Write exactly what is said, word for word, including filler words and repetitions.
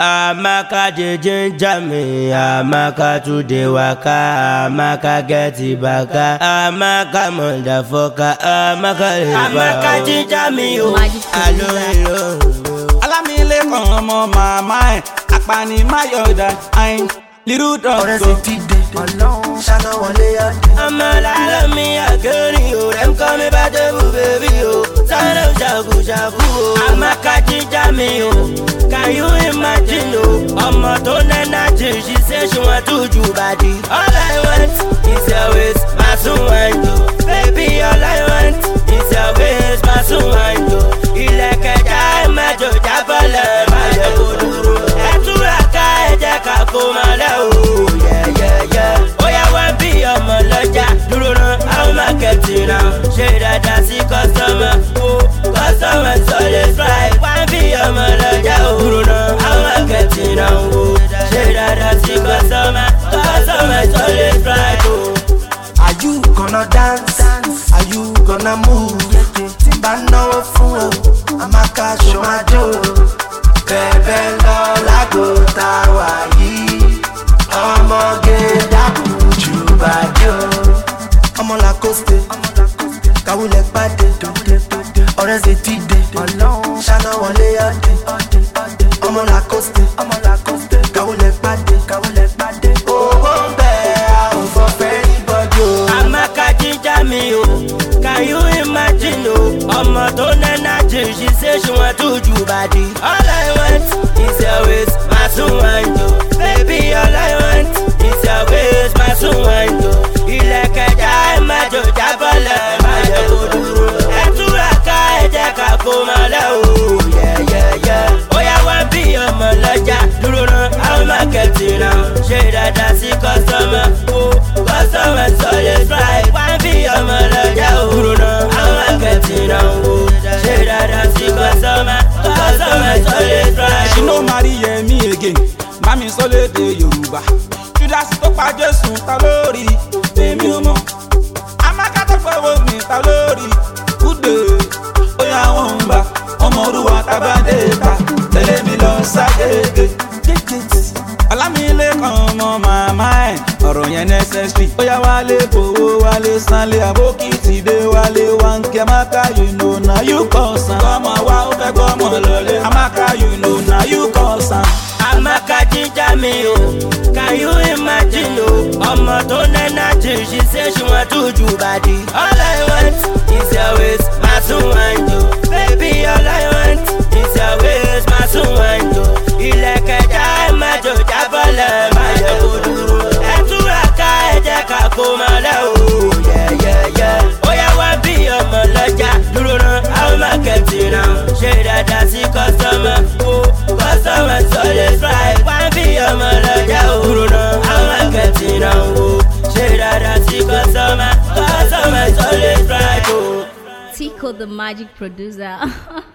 Amaka jejin jami, Amaka today waka, Amaka get it back, Amaka motherfucker, Amaka Amaka jijami o, alo alo. Alamile komo mama, apani mayoda, ain little dog. Alone, shana wale ya. Amala me agani o, them call me badebu baby o, sana jagu jagu o. Amaka jijami o. Can you imagine, oh, I'm not on energy. She said she want to do body. All I want is your waist, my son want you. Baby, all I want is your waist, my son want you. Ileke jai majo jabala, majo kuduru. Eturaka ejeka kumala, oh, yeah, yeah, yeah. Oh, yeah, one be a moloja. Duru no, I'm marketing now. Shade that see customer, oh, customer solid right. One be a moloja, oh. Are you gonna dance? Are you gonna move? Timba no fool, Amaka show my do. Bebe lola go tawayi, Omo ge dabu chubadio. Omo la coste, kawule pade, ores de tide, shana wale yade. Omo la coste, kawule pade, kawule pade. Oh, oh, bear for anybody. Amaka jijami o, can you imagine o? Omo to energy, she say she want to do body. All I want is your waist, my son want you. Baby, all I want is your waist, my son want you. Ileke jai majo jabala, majo kuduru. Eturaka ejeka kumala o, yeah, yeah, yeah. Oh, yeah, one be a moloja. Duru no, I'm marketing now. Shade that see customer, oh, customer solid right. One be a moloja, oh, duru no, I'm marketing now. Oh, shade that see customer, customer solid right. She no marry me again. Mami solid de Yoruba. Judas to pa Jesu talori. Temi omo. Amaka to for me talori. Good day. Oya womba. Omo ruwa tabadeta. Tell me lo sagege. Alamile komo mama. Ọ̀rọ̀ yẹn necessary. Oya wale bowo wale sanle abokiti de wale wanke. Amaka you know na you cause am. Komo wa o fẹ́ komo lole. Amaka you know na you cause am. Amaka jijami o, can you imagine o? Omo to energy, she say she want to do body. All I want is your waist, my son want you. Baby, all I want is your waist, my son want you. Ileke jai majo jabala, majo kuduru. Eturaka ejeka kumala o, yeah, yeah, yeah. Oh, yeah, one be a moloja. Duru no, I'm marketing now. Shade that see customer, oh, customer solid right. One be a moloja, oh, duru no, I'm marketing now. Oh, shade that see customer, customer solid right. Oh, Tico the magic producer.